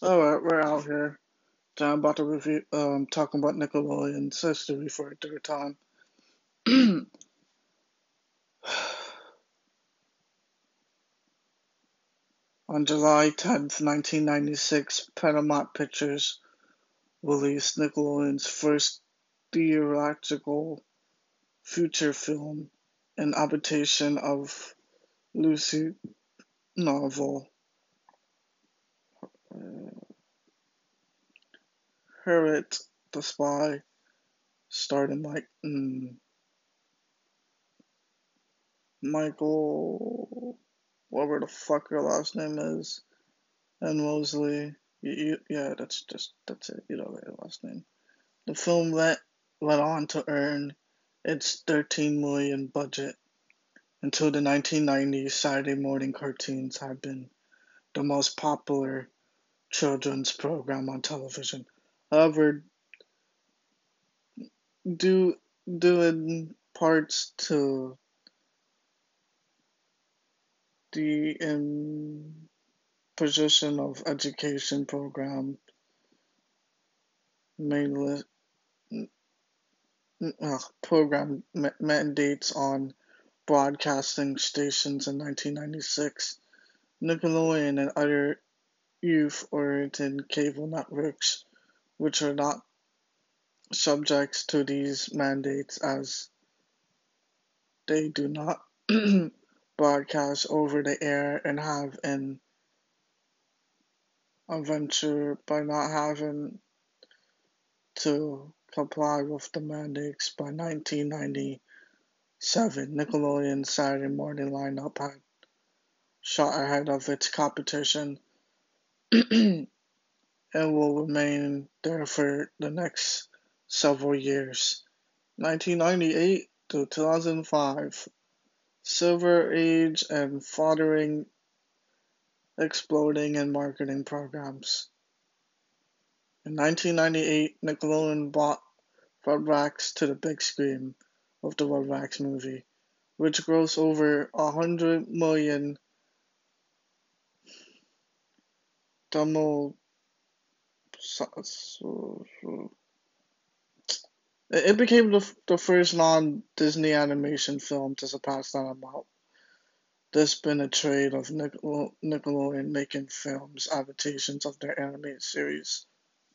Alright, we're out here. So I'm about to review, talking about Nickelodeon's history for a third time. On July 10th, 1996, Paramount Pictures released Nickelodeon's first theatrical feature film, an adaptation of Lucy novel Harriet the Spy, starring Michael, whatever the fuck your last name is, and Mosley. Yeah, that's it. You know their last name. The film went on to earn its 13 million budget. Until the 1990s, Saturday morning cartoons had been the most popular children's program on television. However, due in parts to the imposition of education mainly program mandates on broadcasting stations in 1996, Nickelodeon and other youth-oriented cable networks, which are not subject to these mandates as they do not broadcast over the air and have an adventure by not having to comply with the mandates. By 1997, Nickelodeon's Saturday morning lineup had shot ahead of its competition and will remain there for the next several years. 1998 to 2005, Silver Age and following exploding in marketing programs. In 1998, Nickelodeon brought Rugrats to the big screen with the Rugrats movie, which grossed over 100 million Tamil. It became the first non-Disney animation film to surpass that amount. There's been a trend of Nickelodeon making films adaptations of their animated series.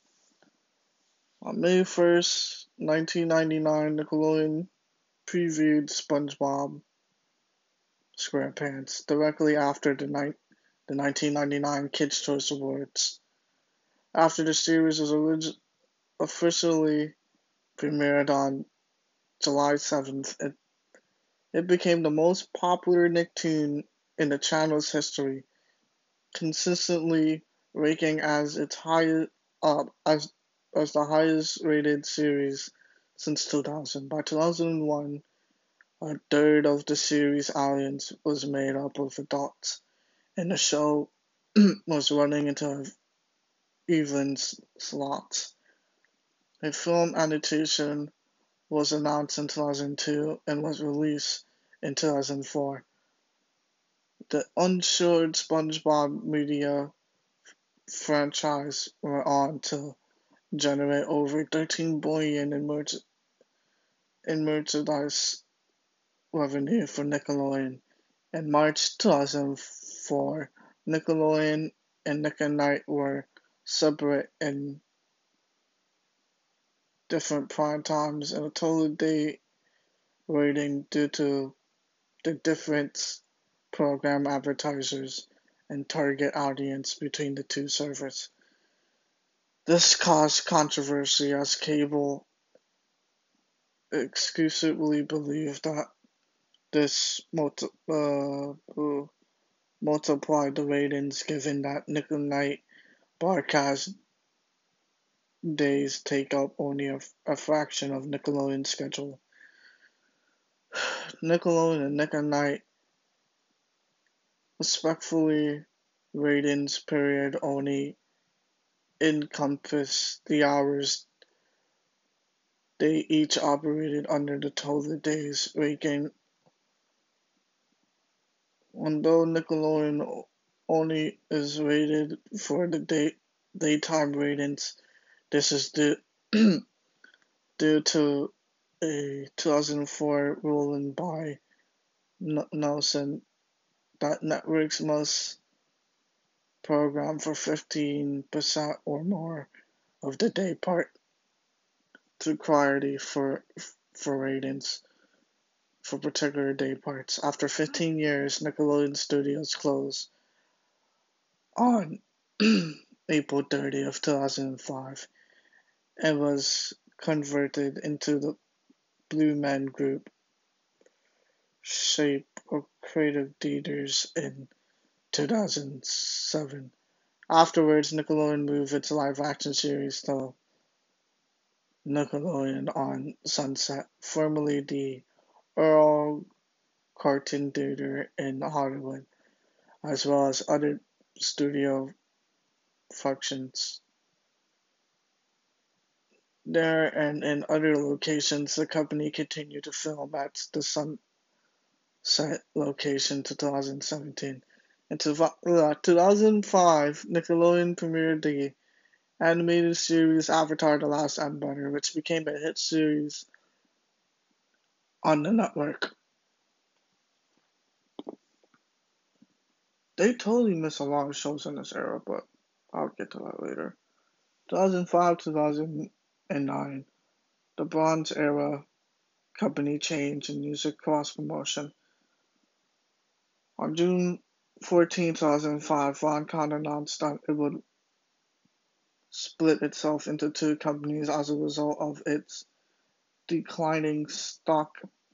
On May 1st, 1999, Nickelodeon previewed SpongeBob SquarePants directly after the 1999 Kids' Choice Awards. After the series was officially premiered on July 7th, it became the most popular Nicktoon in the channel's history, consistently ranking as its highest as the highest rated series since 2000. By 2001, a third of the series audience was made up of adults, and the show was running into even slots. A film adaptation was announced in 2002 and was released in 2004. The Unsure SpongeBob media franchise went on to generate over 13 billion in merchandise revenue for Nickelodeon. In March 2004, Nickelodeon and Nick at Night were separate in different prime times and a total day rating due to the different program advertisers and target audience between the two servers. This caused controversy as cable exclusively believed that this multiplied the ratings given that Nick at Night broadcast days take up only a fraction of Nickelodeon's schedule. Nickelodeon and Nick at Night respectfully ratings period only encompass the hours they each operated under the total days rating. Although Nickelodeon only is rated for the date daytime ratings. This is due to a 2004 ruling by Nelson that networks must program for 15% or more of the day part to quality for ratings for particular day parts. After 15 years, Nickelodeon Studios closed on April 30th, 2005 and was converted into the Blue Man Group shape of creative theaters in 2007. Afterwards, Nickelodeon moved its live-action series to Nickelodeon on Sunset, formerly the Earl Cartoon Theater in Hollywood, as well as other studio functions. There and in other locations, the company continued to film at the Sunset location to 2017. In 2005, Nickelodeon premiered the animated series Avatar: The Last Airbender, which became a hit series on the network. They totally miss a lot of shows in this era, but I'll get to that later. 2005, 2009, the Bronze Era company change in music cross promotion. On June 14, 2005, Viacom announced that it would split itself into two companies as a result of its declining stock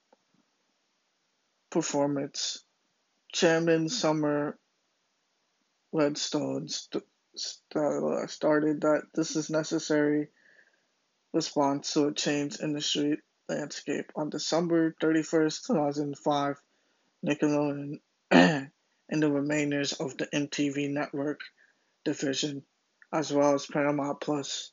performance. Chairman Summer Redstone started that this is necessary response to a changed industry landscape. On December 31st, 2005, Nickelodeon and the remainers of the MTV Network division, as well as Paramount Plus,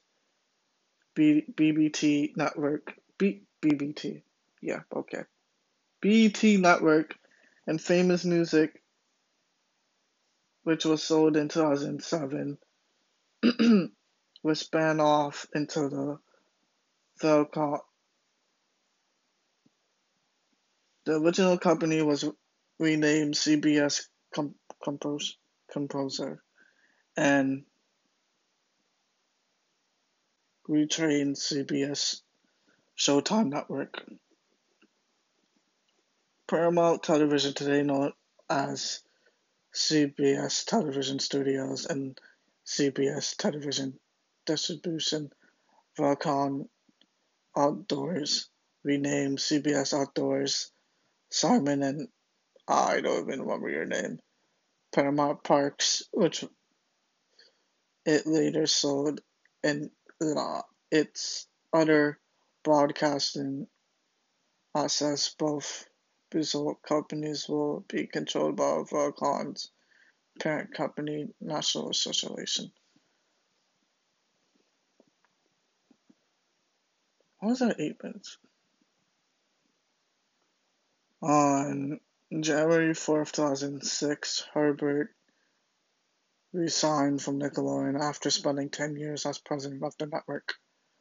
BBT Network, BBT, yeah, okay, BET Network, and Famous Music, which was sold in 2007, was spun off into the Velcom. The original company was renamed CBS Composer and retrained CBS Showtime Network. Paramount Television, today known as CBS Television Studios and CBS Television Distribution, Viacom Outdoors, renamed CBS Outdoors, Simon and I don't even remember your name, Paramount Parks, which it later sold, and its other broadcasting assets. Both visual companies will be controlled by Viacom's parent company, National Association. How was that 8 minutes? On January 4th, 2006, Herbert resigned from Nickelodeon after spending 10 years as president of the network.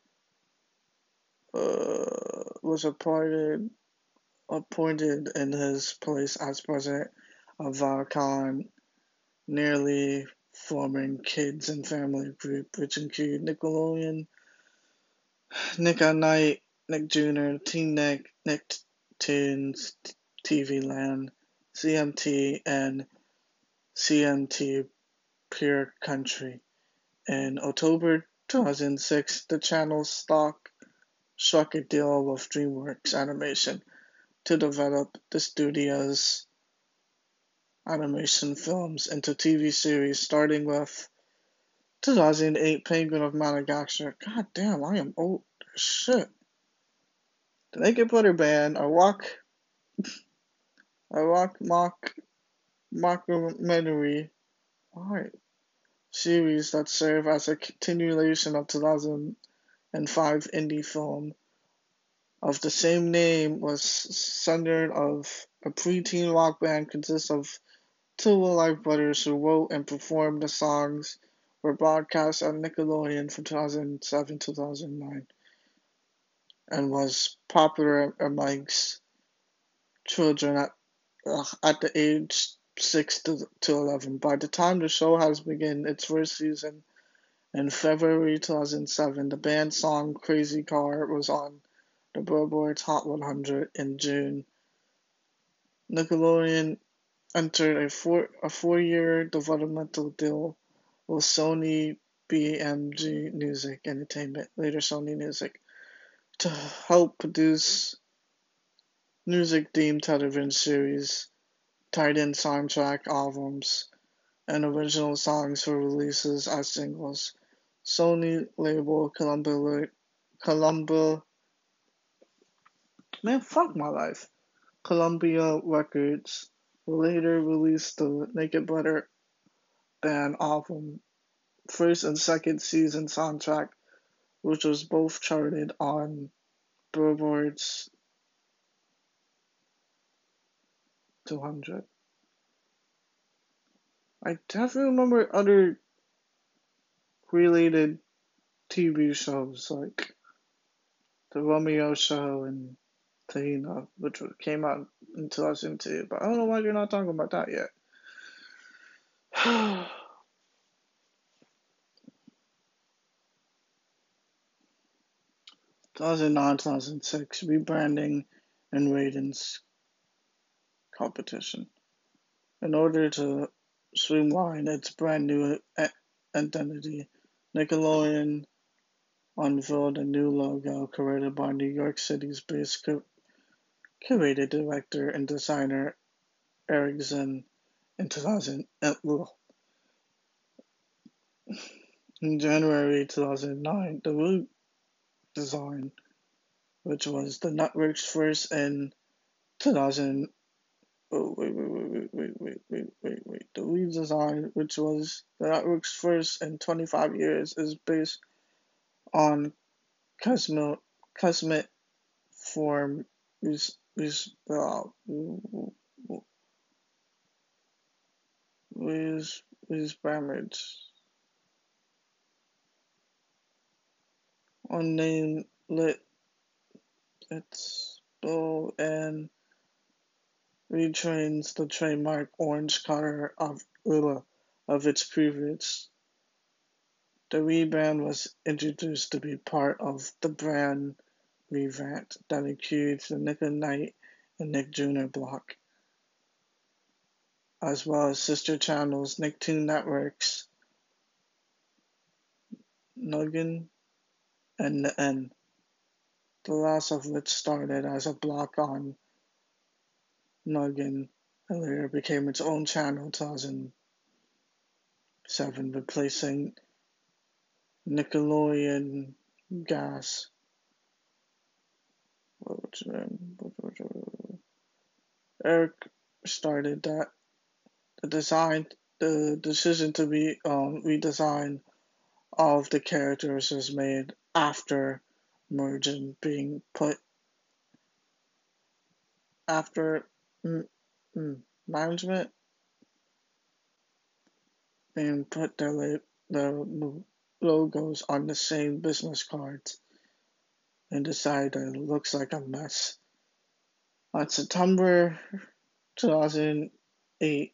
Was appointed in his place as president of Viacom, nearly forming Kids and Family Group, which include Nickelodeon, Nick at Night, Nick Jr., Teen Nick, Nicktoons, TV Land, CMT, and CMT Pure Country. In October 2006, the channel struck a deal with DreamWorks Animation to develop the studio's animation films into TV series, starting with 2008 Penguin of Madagascar. God damn, I am old as shit. The Naked Butter Band, a rock mockumentary series that served as a continuation of 2005 indie film of the same name, was centered of a preteen rock band consists of two real-life brothers who wrote and performed the songs were broadcast on Nickelodeon from 2007 to 2009 and was popular amongst children at the age 6 to 11. By the time the show has begun its first season in February 2007, the band's song Crazy Car was on the Billboard Hot 100 in June. Nickelodeon entered a four-year developmental deal with Sony BMG Music Entertainment, later Sony Music, to help produce music-themed television series, tied-in soundtrack albums, and original songs for releases as singles. Sony label Columbia, man, fuck my life. Columbia Records later released the Naked Butter Band album, first and second season soundtrack, which was both charted on Billboard's 200. I definitely remember other related TV shows like The Romeo Show and Tahina, which came out in 2002, but I don't know why you're not talking about that yet. 2009-2006 rebranding and ratings competition. In order to streamline its brand new identity, Nickelodeon unveiled a new logo created by New York City's based creative director and designer Eric Zinn in 2000. In January 2009, the redesign, which was the network's first in 2000. Oh, wait. The redesign, which was the network's first in 25 years, is based on cosmic form is parameters unnamed its bow and retrains the trademark orange color of its previous. The rebrand was introduced to be part of the brand revamp that includes the Nick at Night and Nick Jr. block, as well as sister channels Nicktoon Networks, Nuggin, and The N, the last of which started as a block on Nuggin and later became its own channel in 2007, replacing Nickelodeon Gas. Eric started that the decision to redesign all of the characters was made after merging being put after management being put their logos on the same business cards and decided that it looks like a mess. On September 2008,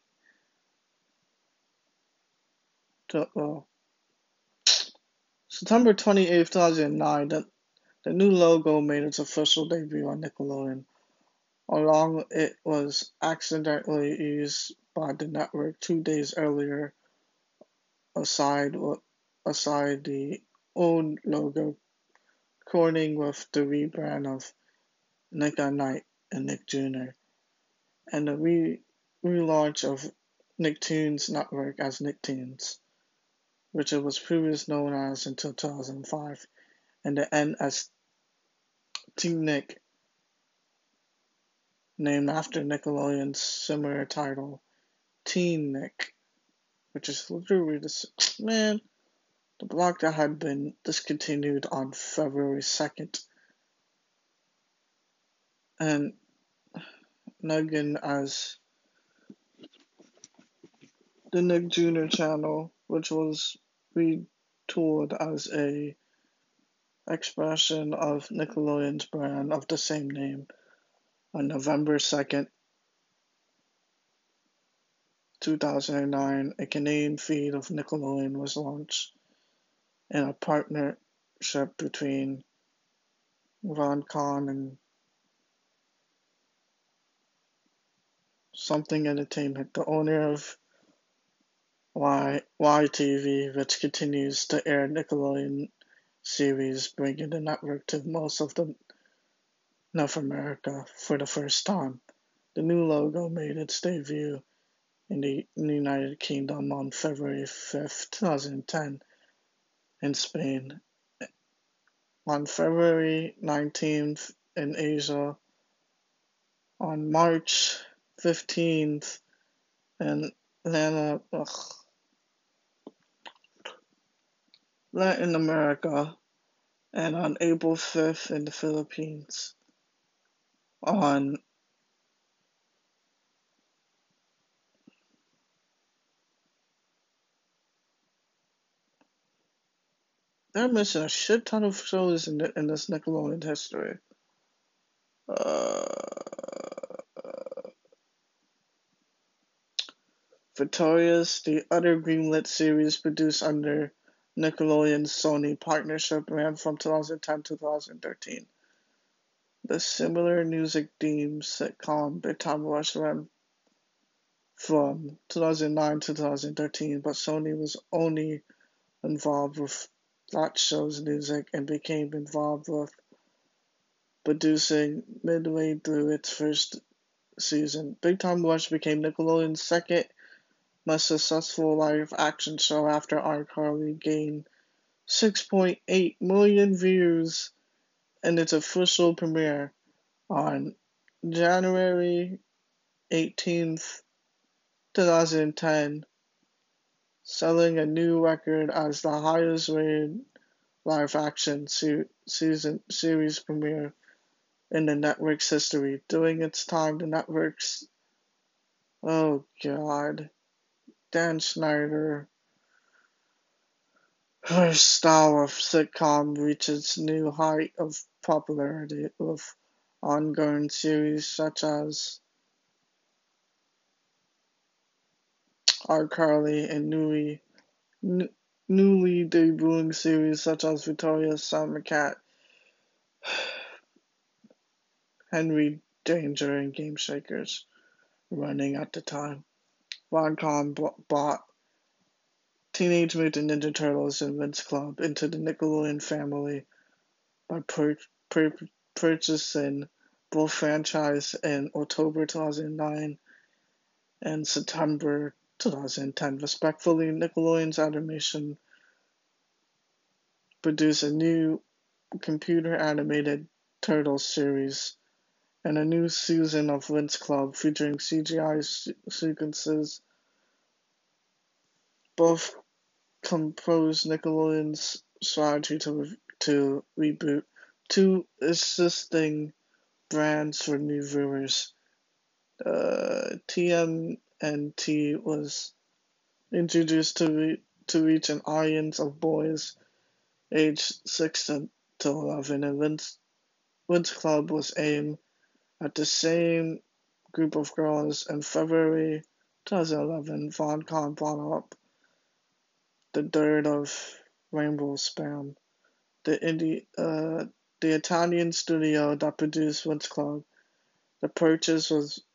September 28th, 2009, the new logo made its official debut on Nickelodeon. Along it was accidentally used by the network 2 days earlier aside the old logo, coining with the rebrand of Nick at Night and Nick Jr. and the relaunch of Nicktoons Network as Nicktoons, which it was previously known as until 2005, and the N as Teen Nick, named after Nickelodeon's similar title, Teen Nick, which is literally the block that had been discontinued on February 2nd, and Nuggin as the Nick Jr. channel, which was retooled as a expression of Nickelodeon's brand of the same name. On November 2nd, 2009, a Canadian feed of Nickelodeon was launched in a partnership between Viacom and Something Entertainment, the owner of YTV, which continues to air Nickelodeon series, bringing the network to most of North America for the first time. The new logo made its debut in the United Kingdom on February 5th, 2010, in Spain, on February 19th in Asia, on March 15th in Latin America, and on April 5th in the Philippines. They're missing a shit ton of shows in this Nickelodeon history. Victorious, the other greenlit series produced under Nickelodeon's Sony partnership, ran from 2010 to 2013. The similar music-themed sitcom Big Time Rush ran from 2009 to 2013, but Sony was only involved with that show's music and became involved with producing midway through its first season. Big Time Rush became Nickelodeon's second most successful live-action show after iCarly gained 6.8 million views in its official premiere on January 18th, 2010, selling a new record as the highest-rated live-action series premiere in the network's history. During its time, the network's Dan Schneider, her style of sitcom reached its new height of popularity with ongoing series such as iCarly and newly debuting series such as Victoria's Summer Cat, Henry Danger, and Game Shakers running at the time. Viacom bought Teenage Mutant Ninja Turtles and Winx Club into the Nickelodeon family by purchasing both franchises in October 2009 and September 2010, respectively. Nickelodeon's animation produced a new computer-animated Turtles series and a new season of Winx Club featuring CGI sequences. Both composed Nickelodeon's strategy to reboot two existing brands for new viewers. TMNT was introduced to reach an audience of boys aged 6 to 11, and Winx Club was aimed at the same group of girls. In February 2011, Viacom brought up the third of Rainbow Spam, the Italian studio that produced Winx Club. The purchase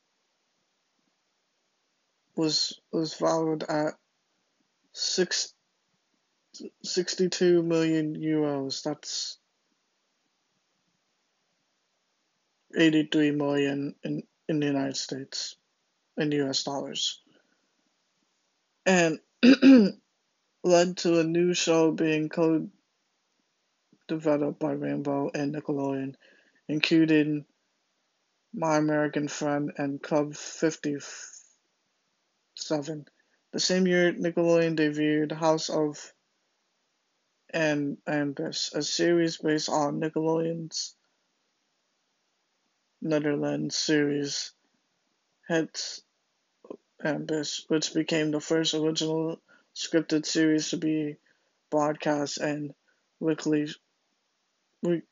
was valued at 62 million euros. That's 83 million in the United States, in US dollars, and led to a new show being co-developed by Rainbow and Nickelodeon, including My American Friend and Club 57. The same year, Nickelodeon debuted House of Anubis, a series based on Nickelodeon's Netherlands series Het Ambus, which became the first original scripted series to be broadcasts and weekly week,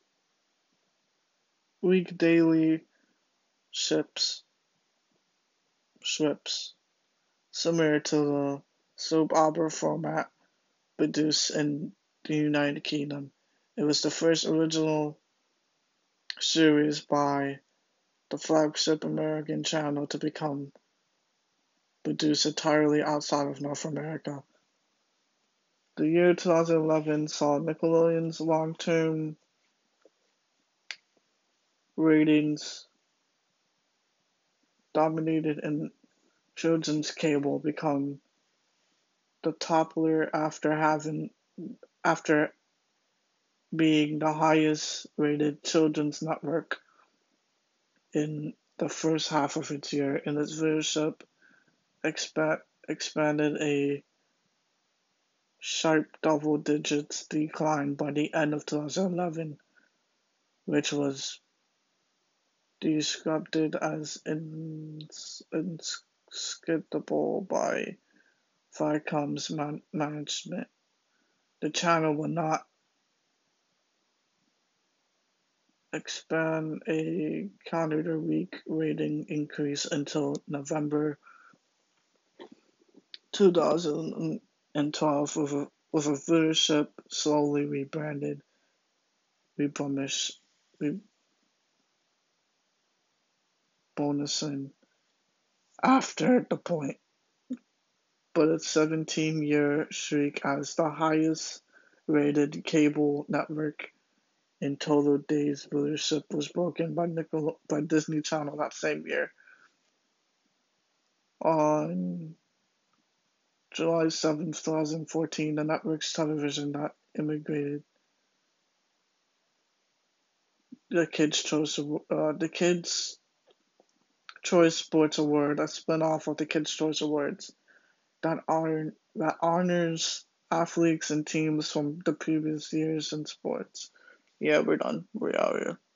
week daily ships strips, similar to the soap opera format produced in the United Kingdom. It was the first original series by the flagship American channel to become produced entirely outside of North America. The year 2011 saw Nickelodeon's long-term ratings dominated in children's cable become the toppler after being the highest rated children's network in the first half of its year, and its viewership expanded a sharp double digits decline by the end of 2011, which was described as inskippable by Viacom's management. The channel will not expand a calendar week rating increase until November 2012 with a viewership slowly replenished, bonusing after the point, but its 17-year streak as the highest rated cable network in total days viewership was broken by Disney Channel that same year. On July 7th, 2014, the network's television that immigrated the Kids' Choice Sports Award, a spin-off of the Kids' Choice Awards that honors athletes and teams from the previous years in sports. Yeah, we're done. We're out here.